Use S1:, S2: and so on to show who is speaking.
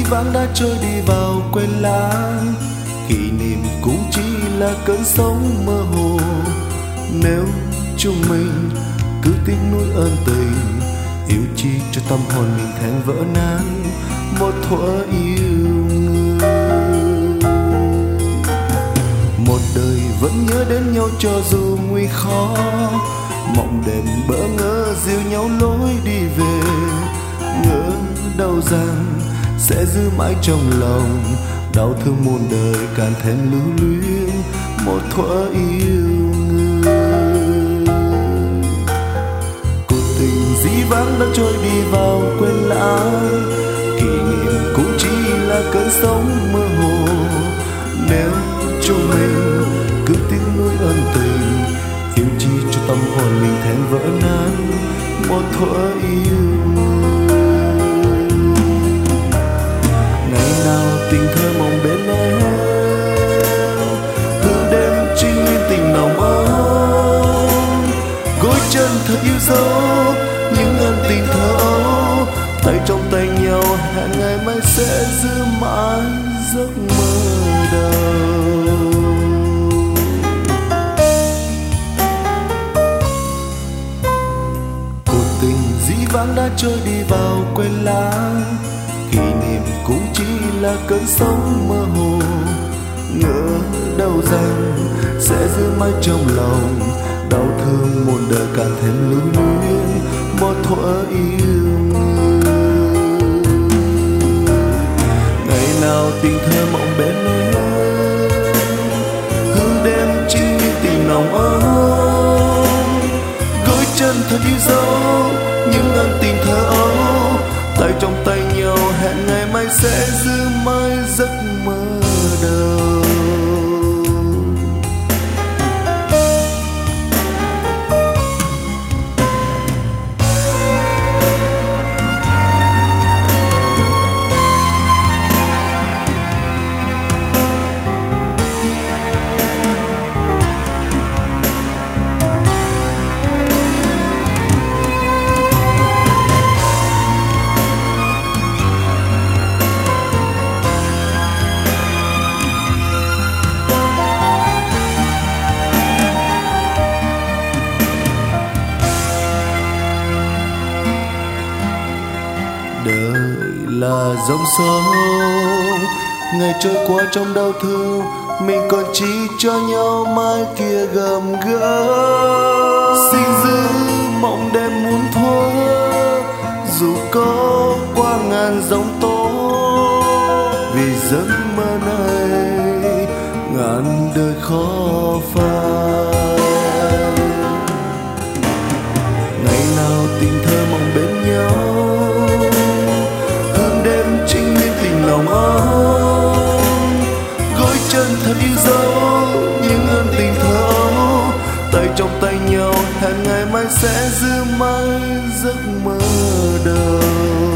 S1: vãng đã trôi đi vào quên lãng, kỷ niệm cũng chỉ là cơn sóng mơ hồ. Nếu chúng mình cứ tiếc nuối ơn tình, yêu chi cho tâm hồn mình thành vỡ nát một thuở yêu người. Một đời vẫn nhớ đến nhau cho dù nguy khó, mộng đêm bỡ ngỡ dìu nhau lối đi về. Ngỡ đâu rằng sẽ giữ mãi trong lòng, đau thương muôn đời càng thêm lưu luyến một thuở yêu người. Cuộc tình dĩ vãng đã trôi đi vào quên lãng, kỷ niệm cũng chỉ là cơn sóng mơ hồ. Nếu chúng mình cứ tiếc nuối ân tình, yêu chi cho tâm hồn mình thêm vỡ nát một thuở yêu người. Ngày nào tình thơ mong bên em, hương đêm trinh nguyên tình nồng ấm. Gối chân thật yêu dấu những ân tình thơ ấu, tay trong tay nhau hẹn ngày mai sẽ giữ mãi giấc mơ đầu. Cuộc tình dĩ vãng đã trôi đi vào quên lãng, kỷ niệm cũng chỉ là cơn sóng mơ hồ. Ngỡ đâu rằng sẽ giữ mãi trong lòng, đau thương muôn đời càng thêm lưu luyến một thuở yêu người. Ngày nào tình thơ mộng bên em, hương đêm trinh nguyên tình nồng ấm. Gối chân thật yêu dấu những ân tình thơ ấu, tay trong tay nhau hẹn ngày mai sẽ giữ mãi giấc mơ đầu. Đời là dòng sông, ngày trôi qua trong đau thương, mình còn chỉ cho nhau mai kia gầm gỡ. Xin giữ mộng đêm muốn thuở, dù có qua ngàn giông tố. Vì giấc mơ này ngàn đời khó phai. Ngày nào tình thơ mong bên nhau, lòng ấm. Gối chân thật yêu dấu những ân tình thơ ấu, tay trong tay nhau hẹn ngày mai sẽ giữ mãi giấc mơ đầu.